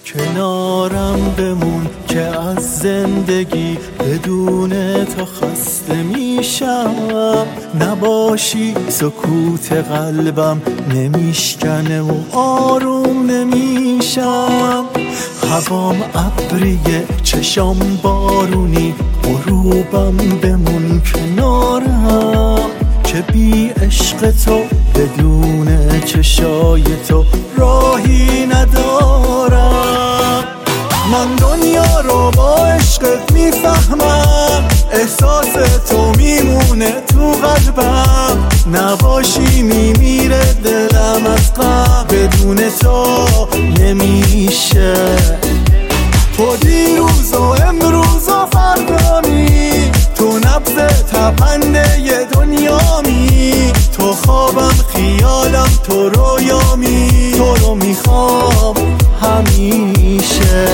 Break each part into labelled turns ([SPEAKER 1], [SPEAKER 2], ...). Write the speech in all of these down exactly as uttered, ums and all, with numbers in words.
[SPEAKER 1] کنارم بمون که از زندگی بدون تو خسته میشم. نباشی سکوت قلبم نمیشکنه و آروم نمیشم. هوام ابریه چشام بارونی، غروبم بمون کنارم که بی عشق تو بدون چشای تو راهی ندارم. من دنیا رو با عشقت میفهمم، احساس تو میمونه تو قلبم. نباشی میمیره دلم از غم، بدون تو نمیشه. تو دیروز و امروز و فردامی، تو نبض تپنده ی دنیامی. تو خوابم خیالم تو رویامی، تو رو میخوام همیشه.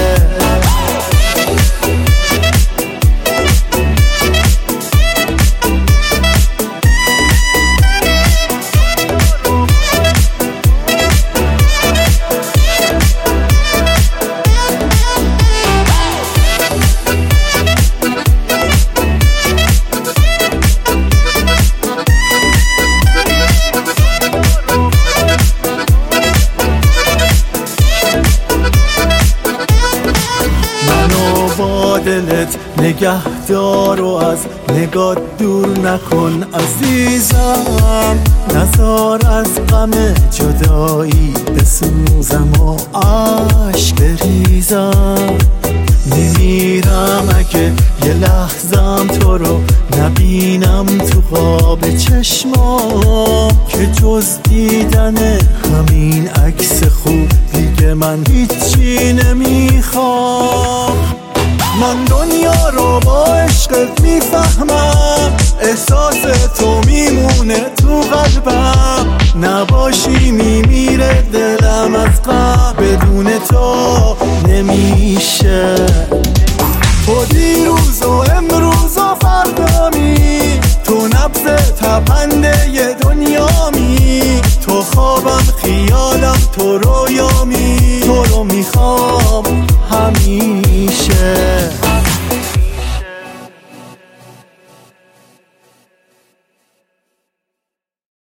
[SPEAKER 1] دلت نگهدار و از نگاه دور نکن عزیزم. نزار از غم جدایی بسوزم و عشق بریزم. نمیرم اگه یه لحظم تو رو نبینم تو خواب چشمام، که جز دیدن همین عکس خوب دیگه من هیچی نمیخوام. من دنیا رو با عشقت میفهمم، احساس تو میمونه تو قلبم. نباشی میمیره دلم از غم، بدون تو نمیشه. تو دیروز و امروز و فردامی، تو نبض تپنده ی دنیامی. تو خوابم خیالم تو رویامی، تو رو میخوام